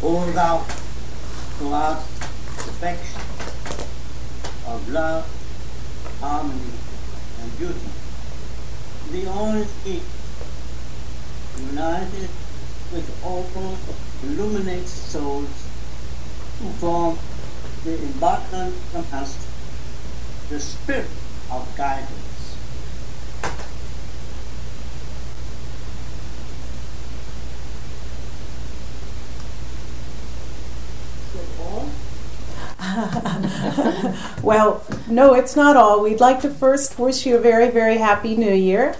hold out to us perfection of love, harmony, and beauty. The only key, united with all illuminated souls who form the embodiment of the Master, the spirit of guidance. Well, no, it's not all. We'd like to first wish you a very, very happy New Year.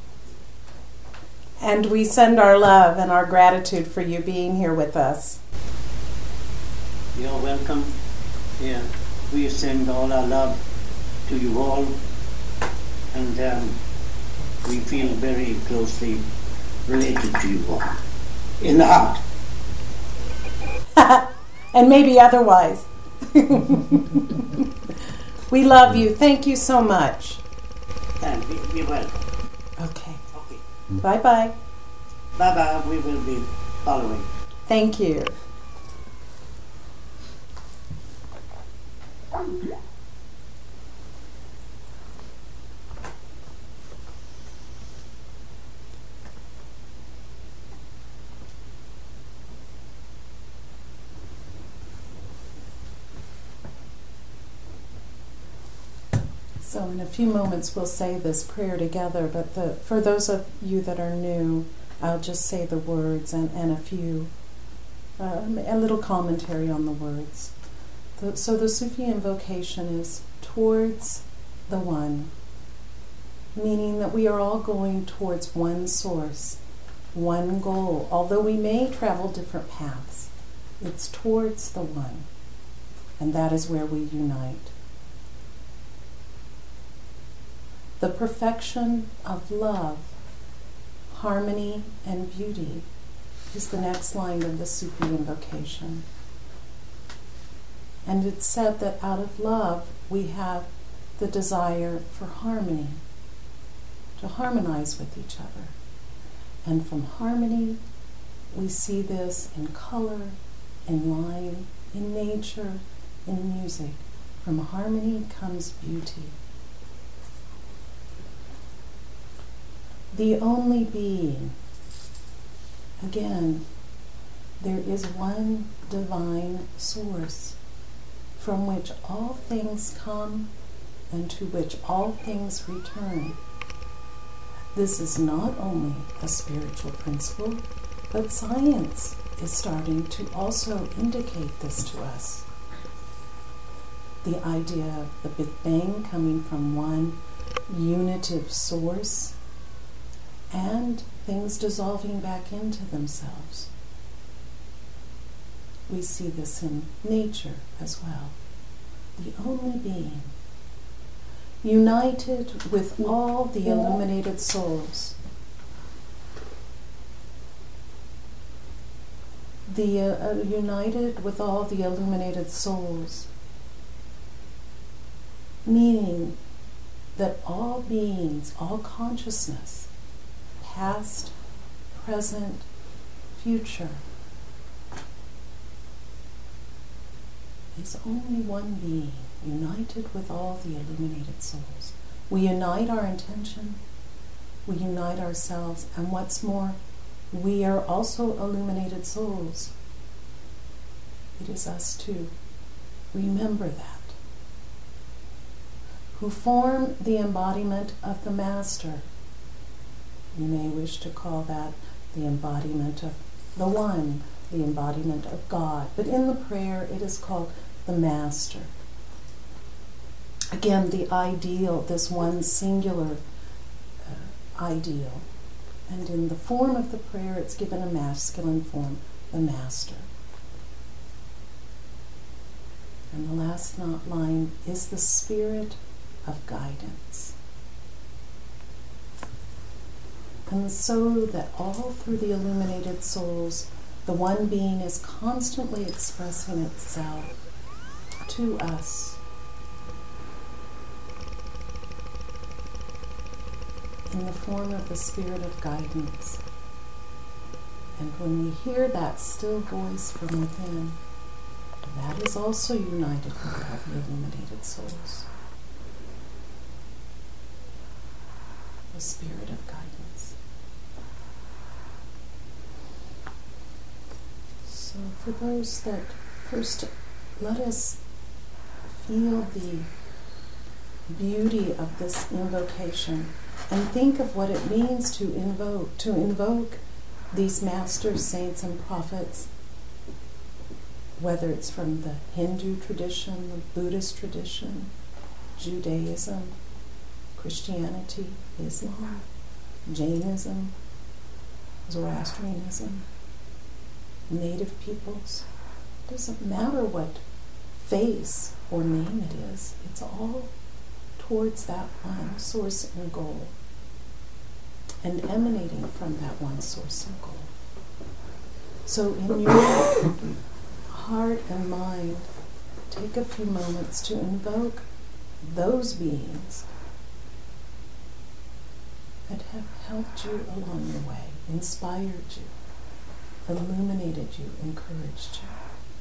And we send our love and our gratitude for you being here with us. You're welcome. Yeah, we send all our love to you all. And we feel very closely related to you all. In the heart. And maybe otherwise. We love you. Thank you so much. And be welcome. Okay. Bye-bye. Bye-bye. We will be following. Thank you. So in a few moments we'll say this prayer together, but for those of you that are new, I'll just say the words and a little commentary on the words. So the Sufi invocation is towards the One, meaning that we are all going towards one source, one goal. Although we may travel different paths, it's towards the One, and that is where we unite. The perfection of love, harmony, and beauty is the next line of the Sufi invocation. And it's said that out of love we have the desire for harmony, to harmonize with each other. And from harmony we see this in color, in line, in nature, in music. From harmony comes beauty. The only being. Again, there is one divine source from which all things come and to which all things return. This is not only a spiritual principle, but science is starting to also indicate this to us. The idea of the Big Bang coming from one unitive source and things dissolving back into themselves. We see this in nature as well. The only being, united with all the illuminated souls. United with all the illuminated souls, meaning that all beings, all consciousness, past, present, future, is only one being, united with all the illuminated souls. We unite our intention, we unite ourselves, and what's more, we are also illuminated souls. It is us too. Remember that. Who form the embodiment of the Master. You may wish to call that the embodiment of the One, the embodiment of God. But in the prayer, it is called the Master. Again, the ideal, this one singular ideal. And in the form of the prayer, it's given a masculine form, the Master. And the last line is the spirit of guidance. And so that all through the illuminated souls, the one being is constantly expressing itself to us in the form of the spirit of guidance. And when we hear that still voice from within, that is also united with all the illuminated souls. The spirit of guidance. So for those that first, let us feel the beauty of this invocation and think of what it means to invoke these masters, saints, and prophets, whether it's from the Hindu tradition, the Buddhist tradition, Judaism, Christianity, Islam, Jainism, Zoroastrianism, native peoples. It doesn't matter what face or name it is, it's all towards that one source and goal, and emanating from that one source and goal. So in your heart and mind, take a few moments to invoke those beings that have helped you along your way, inspired you, illuminated you, encouraged you.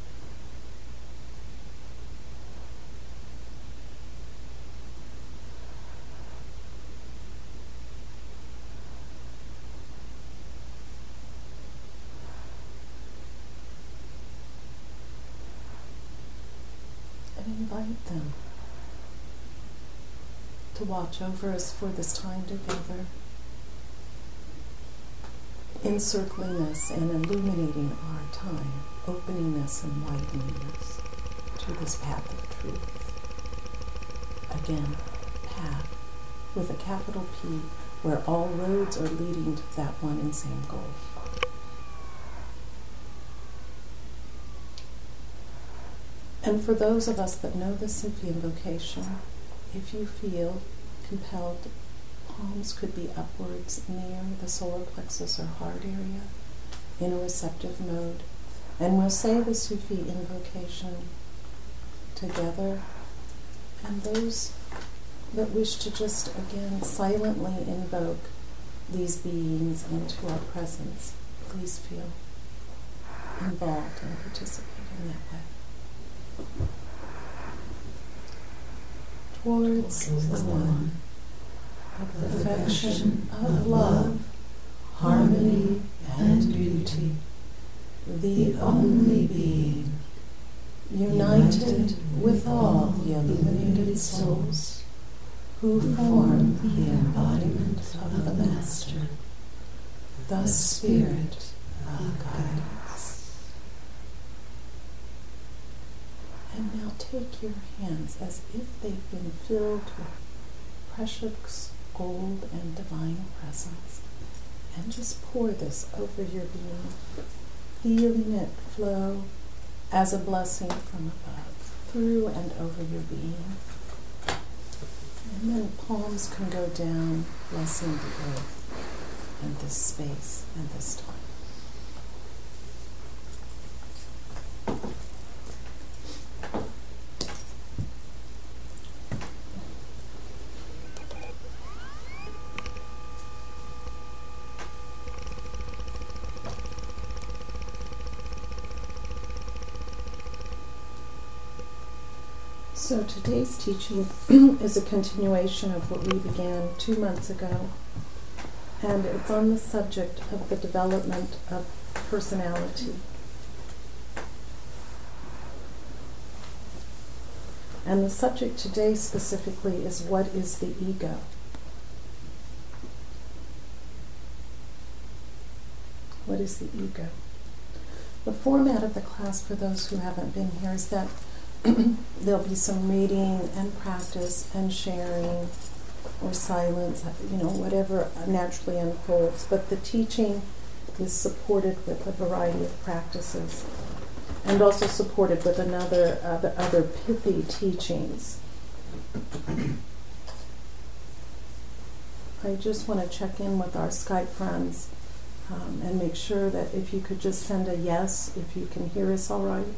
And invite them to watch over us for this time together, encircling us and illuminating our time, opening us and widening us to this path of truth. Again, path with a capital P, where all roads are leading to that one and same goal. And for those of us that know the Sufi invocation, if you feel compelled, palms could be upwards near the solar plexus or heart area in a receptive mode. And we'll say the Sufi invocation together. And those that wish to just, again, silently invoke these beings into our presence, please feel involved and participate in that way. Towards the one, the perfection of love, harmony, and beauty, the only being, united with all the illuminated souls who form the embodiment of the Master, the Spirit of guidance. And now take your hands as if they've been filled with precious gold and divine presence, and just pour this over your being, feeling it flow as a blessing from above, through and over your being. And then palms can go down, blessing the earth and this space and this time. So today's teaching is a continuation of what we began 2 months ago, and it's on the subject of the development of personality. And the subject today specifically is, what is the ego? What is the ego? The format of the class, for those who haven't been here, is that there'll be some reading and practice and sharing or silence, whatever naturally unfolds. But the teaching is supported with a variety of practices, and also supported with the other pithy teachings. I just want to check in with our Skype friends and make sure that if you could just send a yes, if you can hear us all right.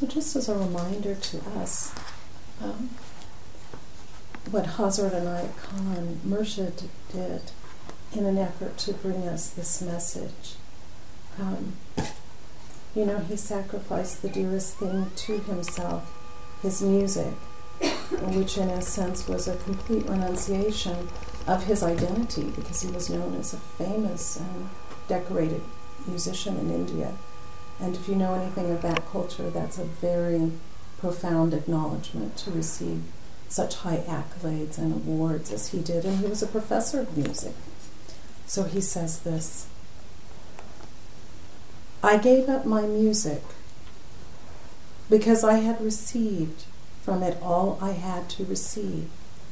So just as a reminder to us, what Hazrat Inayat Khan Murshid did in an effort to bring us this message. He sacrificed the dearest thing to himself, his music, which in a sense was a complete renunciation of his identity, because he was known as a famous and decorated musician in India. And if you know anything of that culture, that's a very profound acknowledgement to receive such high accolades and awards as he did. And he was a professor of music. So he says this: I gave up my music because I had received from it all I had to receive.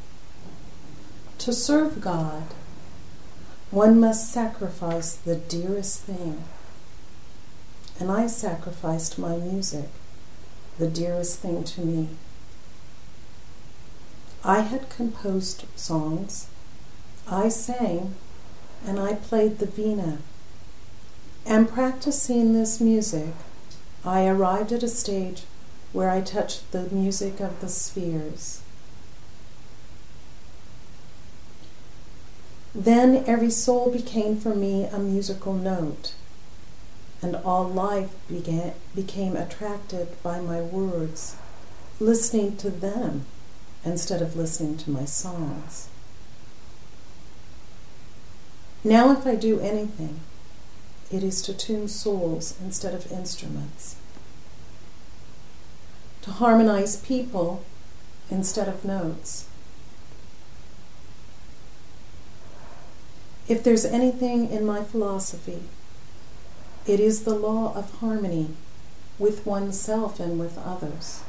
To serve God, one must sacrifice the dearest thing. And I sacrificed my music, the dearest thing to me. I had composed songs, I sang, and I played the veena. And practicing this music, I arrived at a stage where I touched the music of the spheres. Then every soul became for me a musical note, and all life became attracted by my words, listening to them instead of listening to my songs. Now if I do anything, it is to tune souls instead of instruments, to harmonize people instead of notes. If there's anything in my philosophy, it is the law of harmony with oneself and with others.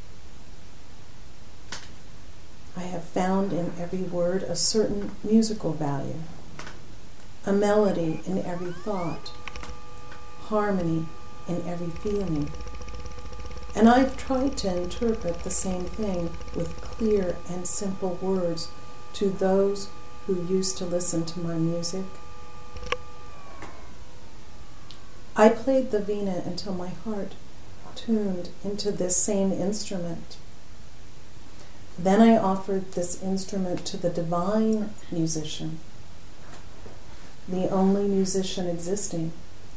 I have found in every word a certain musical value, a melody in every thought, harmony in every feeling. And I've tried to interpret the same thing with clear and simple words to those who used to listen to my music. I played the veena until my heart tuned into this same instrument. Then I offered this instrument to the divine musician, the only musician existing.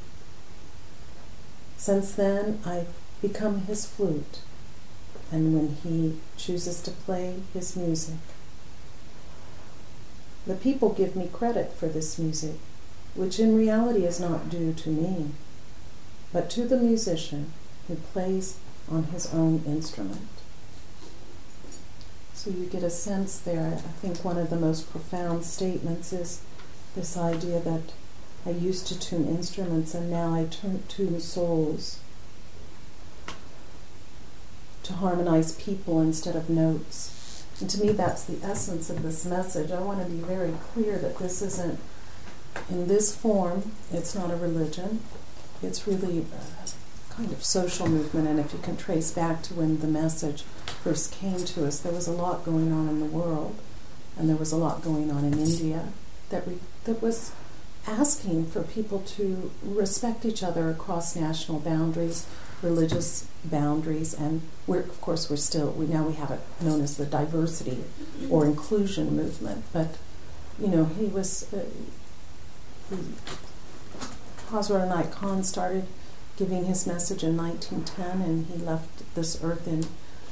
Since then, I've become his flute, and when he chooses to play his music, the people give me credit for this music, which in reality is not due to me, but to the musician who plays on his own instrument. So you get a sense there. I think one of the most profound statements is this idea that I used to tune instruments and now I tune souls, to harmonize people instead of notes. And to me that's the essence of this message. I want to be very clear that this isn't, in this form, it's not a religion. It's really a kind of social movement, and if you can trace back to when the message first came to us, there was a lot going on in the world, and there was a lot going on in India that was asking for people to respect each other across national boundaries, religious boundaries, and we have it known as the diversity or inclusion movement. But he was Hazrat Inayat Khan started giving his message in 1910, and he left this earth in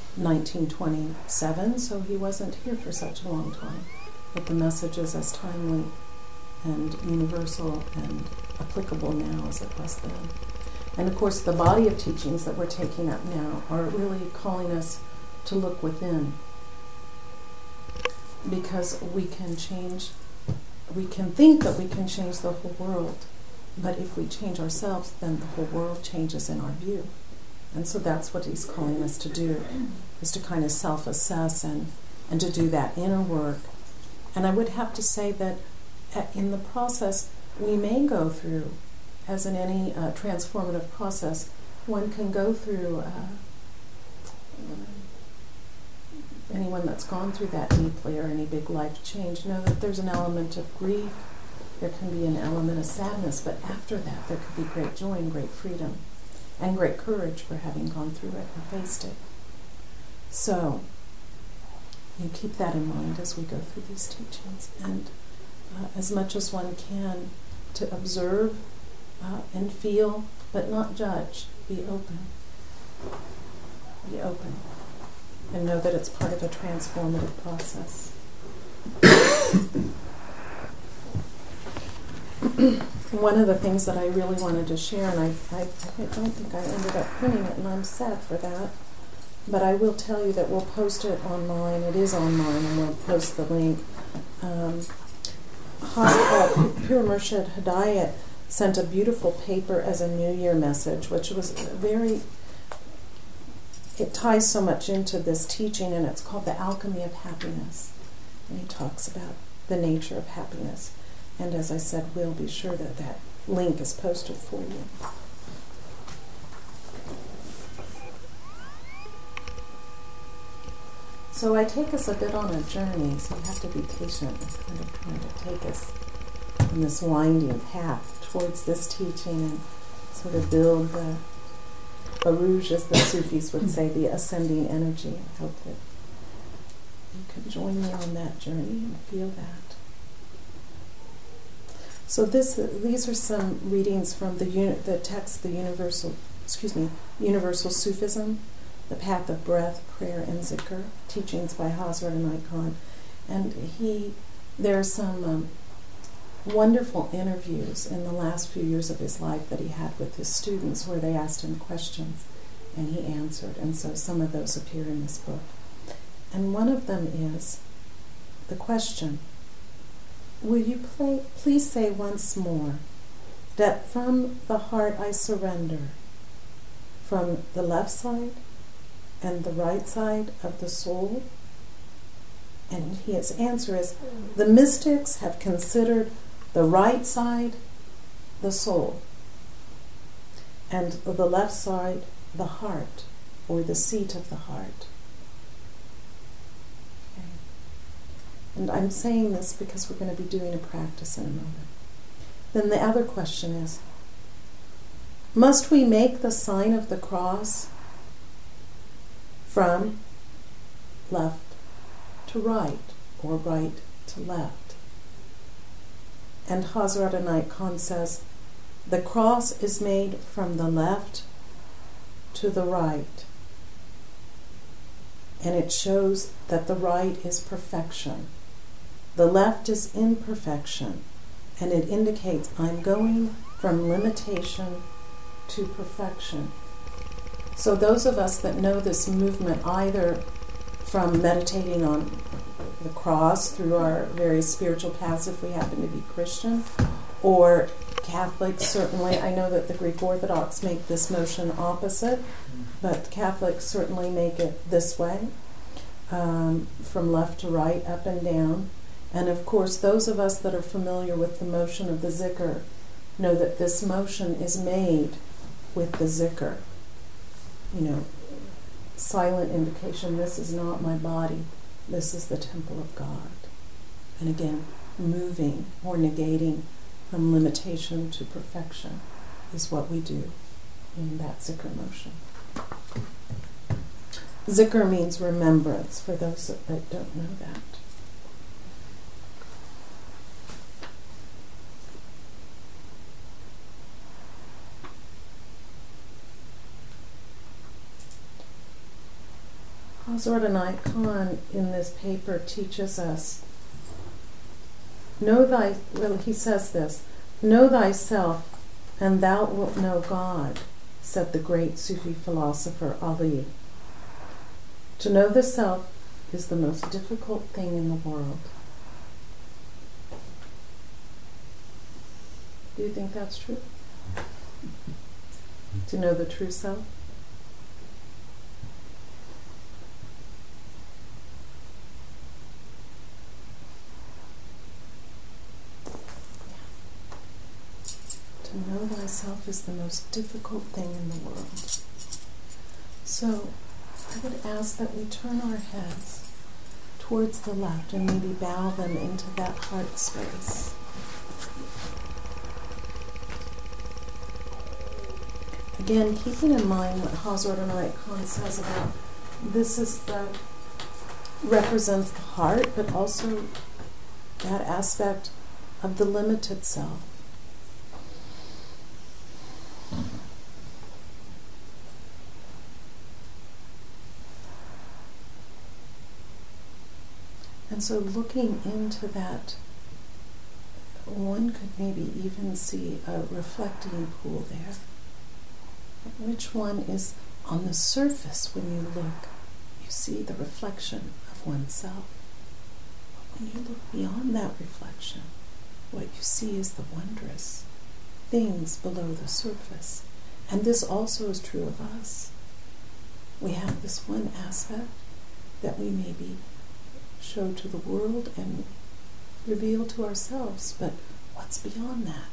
1927, so he wasn't here for such a long time. But the message is as timely and universal and applicable now as it was then. And of course the body of teachings that we're taking up now are really calling us to look within, because we can think that we can change the whole world, but if we change ourselves, then the whole world changes in our view. And so that's what he's calling us to do, is to kind of self-assess and to do that inner work. And I would have to say that in the process, we may go through, as in any transformative process, one can go through, anyone that's gone through that deeply or any big life change, know that there's an element of grief, there can be an element of sadness, but after that there could be great joy and great freedom. and great courage for having gone through it and faced it. So, you keep that in mind as we go through these teachings, and as much as one can, to observe and feel, but not judge. Be open. Be open. And know that it's part of a transformative process. One of the things that I really wanted to share, and I don't think I ended up printing it, and I'm sad for that, but I will tell you that we'll post it online. It is online, and we'll post the link. Pir Murshid Hidayat sent a beautiful paper as a New Year message, which was it ties so much into this teaching, and it's called The Alchemy of Happiness. And he talks about the nature of happiness. And as I said, we'll be sure that that link is posted for you. So I take us a bit on a journey, so you have to be patient. It's kind of trying to take us on this winding path towards this teaching and sort of build the Aruj, as the Sufis would say, the ascending energy. I hope that you can join me on that journey and feel that. So these are some readings from the text, the Universal Sufism, The Path of Breath, Prayer, and Zikr, teachings by Hazrat Inayat Khan. And there are some wonderful interviews in the last few years of his life that he had with his students where they asked him questions and he answered. And so some of those appear in this book. And one of them is the question, will you please say once more that from the heart I surrender, from the left side and the right side of the soul? And his answer is, the mystics have considered the right side the soul, and the left side the heart, or the seat of the heart. Okay. And I'm saying this because we're going to be doing a practice in a moment. Then the other question is, must we make the sign of the cross from left to right, or right to left? And Hazrat Inayat Khan says, the cross is made from the left to the right, and it shows that the right is perfection. The left is imperfection, and it indicates I'm going from limitation to perfection. So those of us that know this movement, either from meditating on the cross through our various spiritual paths, if we happen to be Christian, or Catholics, certainly. I know that the Greek Orthodox make this motion opposite, but Catholics certainly make it this way, from left to right, up and down. And of course, those of us that are familiar with the motion of the zikr know that this motion is made with the zikr. You know, silent indication, this is not my body, this is the temple of God. And again, moving or negating from limitation to perfection is what we do in that zikr motion. Zikr means remembrance, for those that don't know that. Hazrat Inayat Khan in this paper teaches us, he says this, know thyself and thou wilt know God, said the great Sufi philosopher Ali. To know the self is the most difficult thing in the world. Do you think that's true? To know the true self? To know thyself is the most difficult thing in the world. So I would ask that we turn our heads towards the left and maybe bow them into that heart space. Again, keeping in mind what Hazrat Khan says about this is represents the heart, but also that aspect of the limited self. And so looking into that, one could maybe even see a reflecting pool there. Which one is on the surface when you look? You see the reflection of oneself. But when you look beyond that reflection, what you see is the wondrous things below the surface. And this also is true of us. We have this one aspect that we maybe show to the world and reveal to ourselves, but what's beyond that?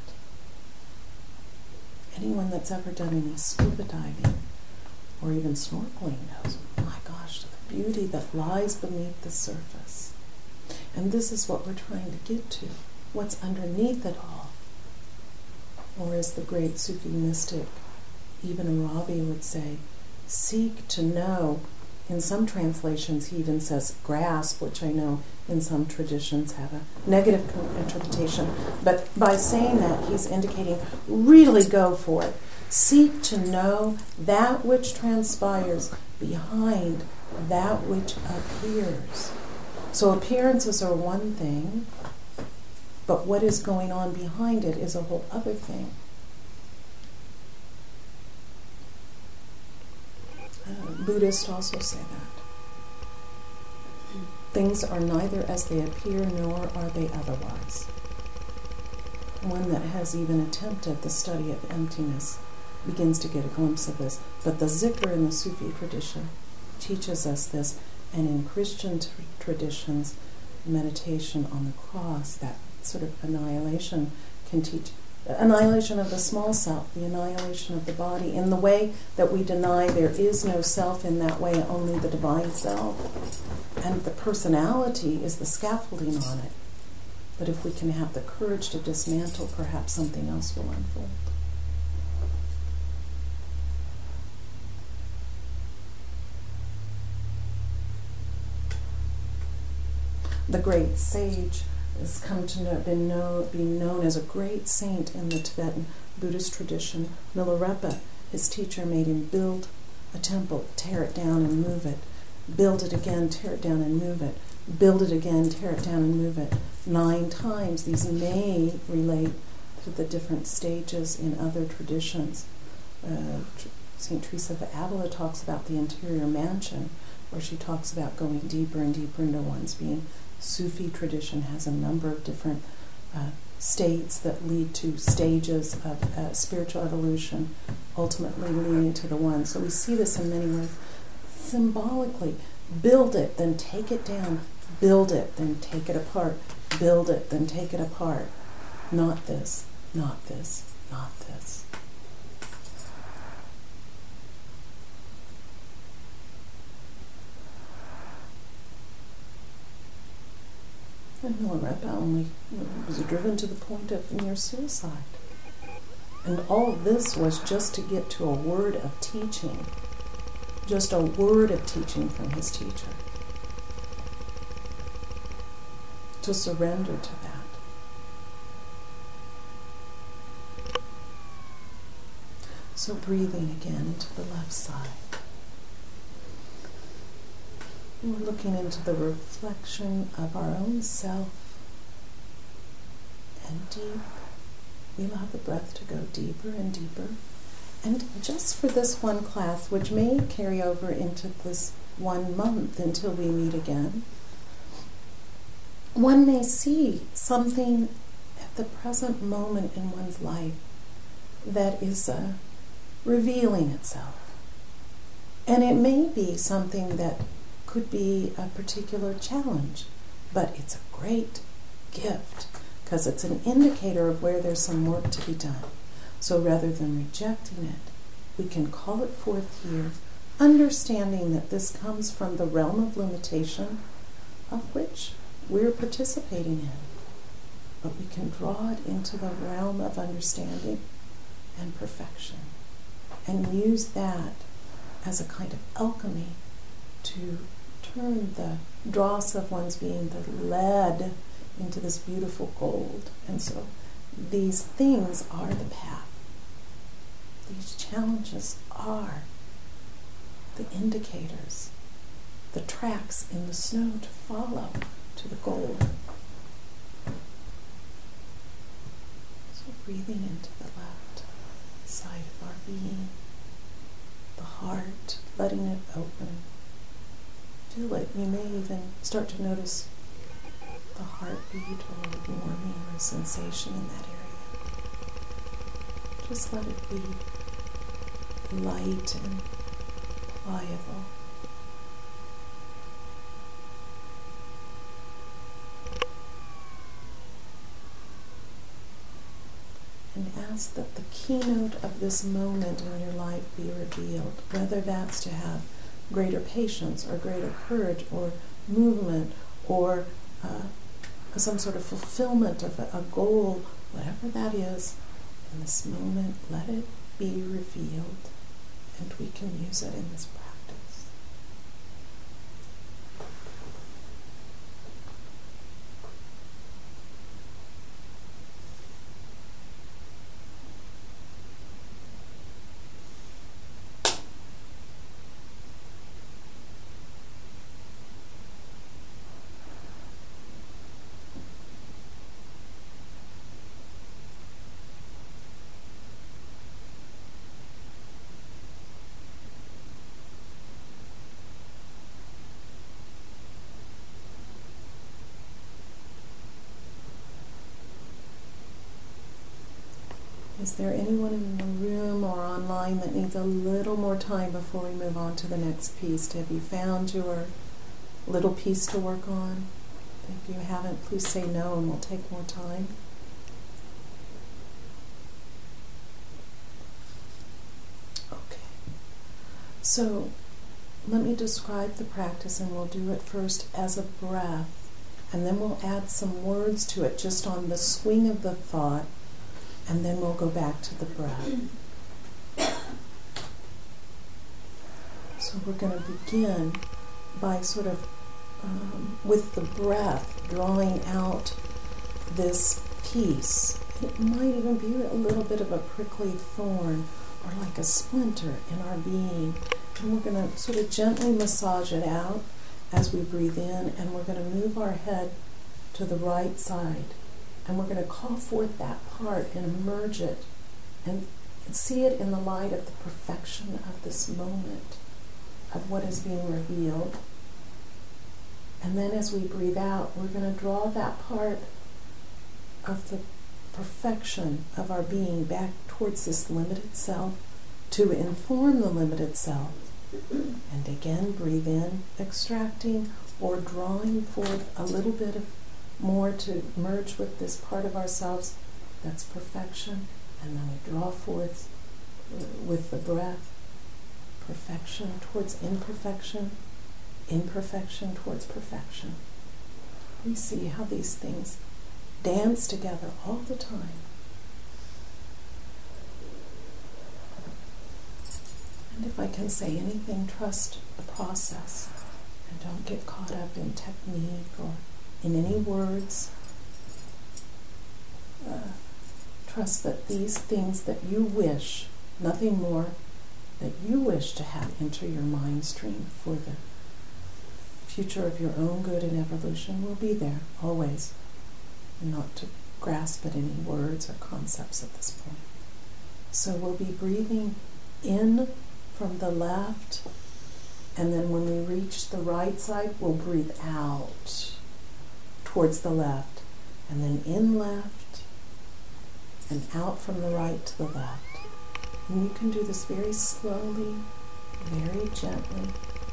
Anyone that's ever done any scuba diving or even snorkeling knows, my gosh, the beauty that lies beneath the surface. And this is what we're trying to get to, what's underneath it all. Or as the great Sufi mystic Ibn Arabi would say, seek to know. In some translations he even says grasp, which I know in some traditions have a negative interpretation. But by saying that, he's indicating really go for it. Seek to know that which transpires behind that which appears. So appearances are one thing, but what is going on behind it is a whole other thing. Buddhists also say that. Things are neither as they appear nor are they otherwise. One that has even attempted the study of emptiness begins to get a glimpse of this. But the zikr in the Sufi tradition teaches us this, and in Christian traditions, meditation on the cross, that sort of annihilation can teach annihilation of the small self, the annihilation of the body, in the way that we deny there is no self in that way, only the divine self. And the personality is the scaffolding on it. But if we can have the courage to dismantle, perhaps something else will unfold. The great sage has come to be known as a great saint in the Tibetan Buddhist tradition. Milarepa, his teacher, made him build a temple, tear it down and move it, build it again, tear it down and move it, build it again, tear it down and move it. 9 times. These may relate to the different stages in other traditions. St. Teresa of Avila talks about the interior mansion, where she talks about going deeper and deeper into one's being. Sufi tradition has a number of different states that lead to stages of spiritual evolution, ultimately leading to the one. So we see this in many ways. Symbolically, build it, then take it down. Build it, then take it apart. Build it, then take it apart. Not this, not this, not this. And Milarepa only was driven to the point of near suicide. And all of this was just to get to a word of teaching. Just a word of teaching from his teacher. To surrender to that. So breathing again into the left side. We're looking into the reflection of our own self, and deep. We allow the breath to go deeper and deeper. And just for this one class, which may carry over into this 1 month until we meet again, one may see something at the present moment in one's life that is revealing itself. And it may be something that could be a particular challenge, but it's a great gift because it's an indicator of where there's some work to be done. So rather than rejecting it, we can call it forth here, understanding that this comes from the realm of limitation of which we're participating in. But we can draw it into the realm of understanding and perfection. and use that as a kind of alchemy to turn the dross of one's being, the lead, into this beautiful gold. And so these things are the path. These challenges are the indicators, the tracks in the snow to follow to the goal. So breathing into the left side of our being, the heart, letting it open. Feel it. You may even start to notice the heartbeat or a warming or a sensation in that area. Just let it be light and pliable. And ask that the keynote of this moment in your life be revealed, whether that's to have greater patience or greater courage or movement or some sort of fulfillment of a goal, whatever that is, in this moment, let it be revealed, and we can use it in this practice. Is there anyone in the room or online that needs a little more time before we move on to the next piece? Have you found your little piece to work on? If you haven't, please say no and we'll take more time. Okay. So let me describe the practice, and we'll do it first as a breath, and then we'll add some words to it just on the swing of the thought, and then we'll go back to the breath. So we're going to begin by sort of, with the breath, drawing out this piece. It might even be a little bit of a prickly thorn or like a splinter in our being. And we're going to sort of gently massage it out as we breathe in, and we're going to move our head to the right side. And we're going to call forth that part and emerge it and see it in the light of the perfection of this moment, of what is being revealed. And then as we breathe out, we're going to draw that part of the perfection of our being back towards this limited self to inform the limited self. And again, breathe in, extracting or drawing forth a little bit of more to merge with this part of ourselves that's perfection, and then we draw forth with the breath perfection towards imperfection, imperfection towards perfection. We see how these things dance together all the time. And if I can say anything, trust the process and don't get caught up in technique or in any words. Trust that these things that you wish, nothing more, that you wish to have enter your mind stream for the future of your own good and evolution will be there, always. Not to grasp at any words or concepts at this point. So we'll be breathing in from the left, and then when we reach the right side, we'll breathe out towards the left, and then in left, and out from the right to the left. And you can do this very slowly, very gently.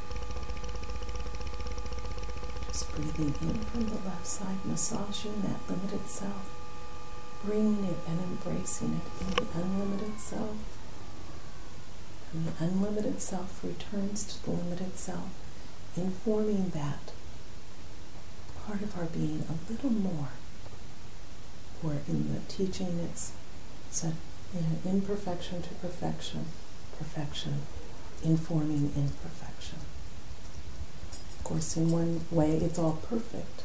Just breathing in from the left side, massaging that limited self, bringing it and embracing it in the unlimited self. And the unlimited self returns to the limited self, informing that part of our being a little more. Or in the teaching it's said, imperfection to perfection. perfection, informing imperfection. Of course, in one way, it's all perfect.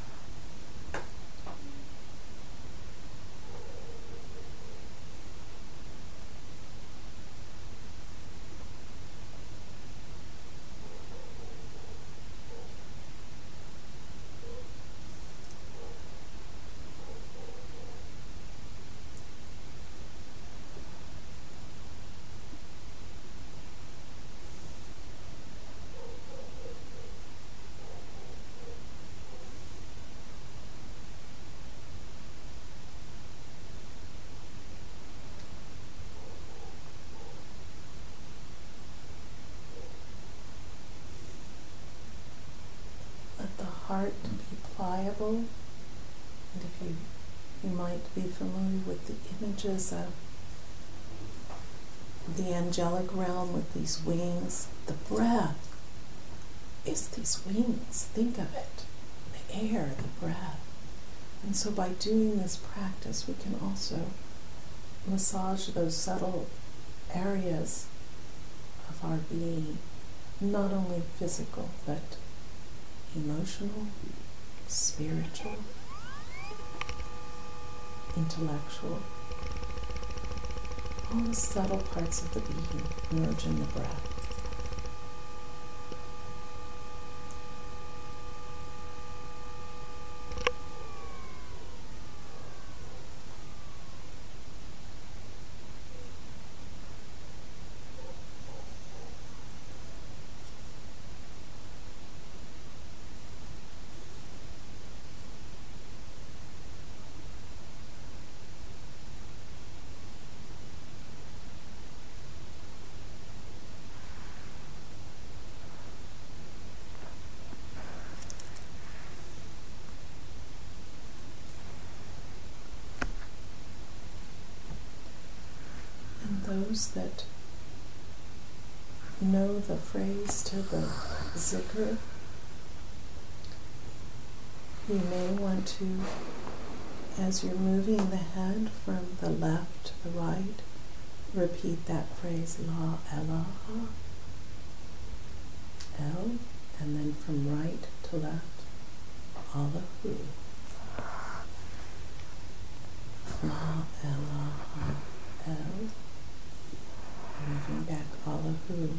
Let the heart be pliable, and if you might be familiar with the images of the angelic realm with these wings, the breath is these wings. Think of it, the air, the breath. And so by doing this practice, we can also massage those subtle areas of our being, not only physical, but emotional, spiritual, intellectual. All the subtle parts of the being merge in the breath. Those that know the phrase to the zikr, you may want to, as you're moving the head from the left to the right, repeat that phrase, La ilaha, El, and then from right to left, Allahu. La ilaha, El. Moving back, Allahu.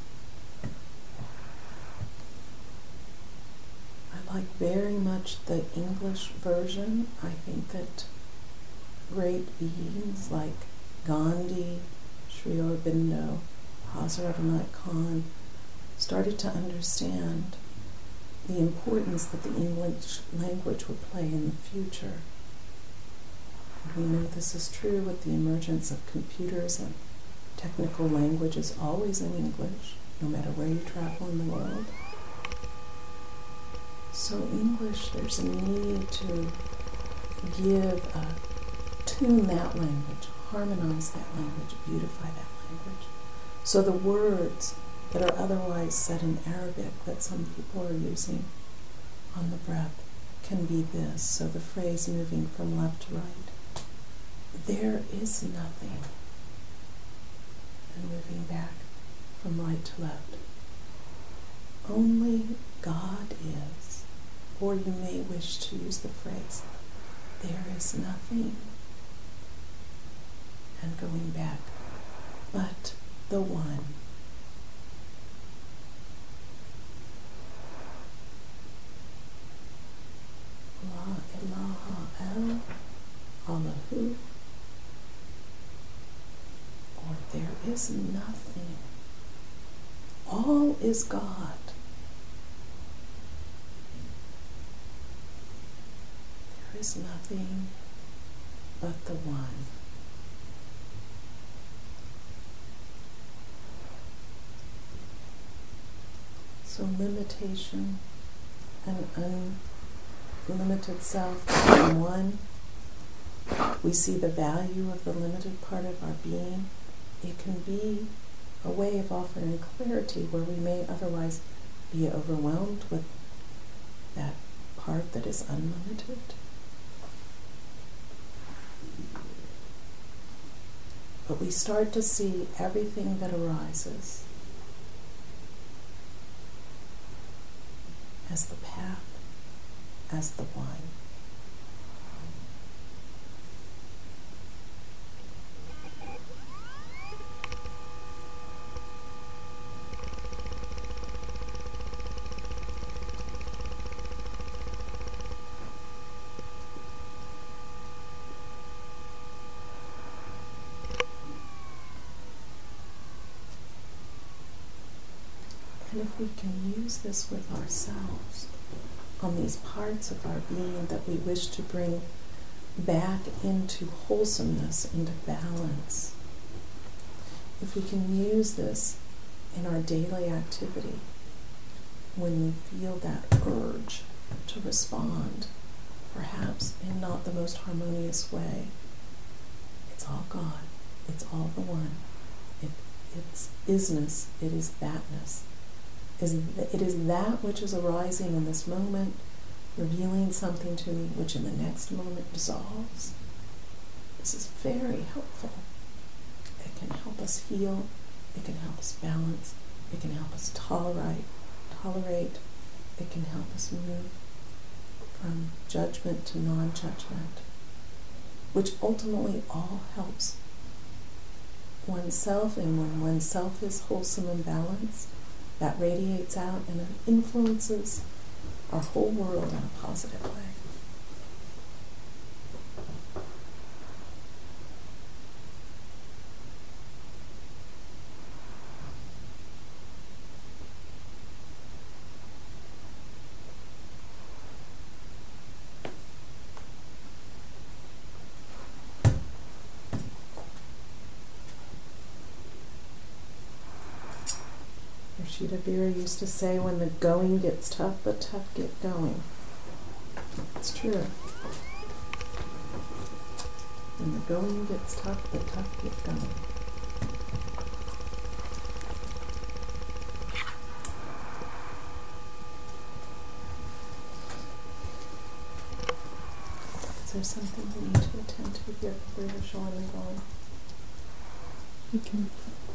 I like very much the English version. I think that great beings like Gandhi, Sri Aurobindo, Hazrat Anand Khan started to understand the importance that the English language would play in the future. And we know this is true with the emergence of computers, and technical language is always in English, no matter where you travel in the world. So English, there's a need to tune that language, harmonize that language, beautify that language. So the words that are otherwise said in Arabic that some people are using on the breath can be this. So the phrase moving from left to right, there is nothing. And moving back from right to left. Only God is. Or you may wish to use the phrase, there is nothing. And going back, but the one. La ilaha el Allahu. Or there is nothing. All is God. There is nothing but the one. So limitation and unlimited self become one. We see the value of the limited part of our being. It can be a way of offering clarity where we may otherwise be overwhelmed with that part that is unlimited. but we start to see everything that arises as the path, as the one. And if we can use this with ourselves, on these parts of our being that we wish to bring back into wholesomeness, into balance, if we can use this in our daily activity, when we feel that urge to respond, perhaps in not the most harmonious way, it's all God, it's all the one, it's isness, it is thatness. It is that which is arising in this moment, revealing something to me, which in the next moment dissolves. This is very helpful. It can help us heal, it can help us balance, it can help us tolerate, it can help us move from judgment to non-judgment, which ultimately all helps oneself, and when oneself is wholesome and balanced, that radiates out and it influences our whole world in a positive way. Rashida Vera used to say, when the going gets tough, the tough get going. It's true. When the going gets tough, the tough get going. Is there something we need to attend to here before you're showing me going? You can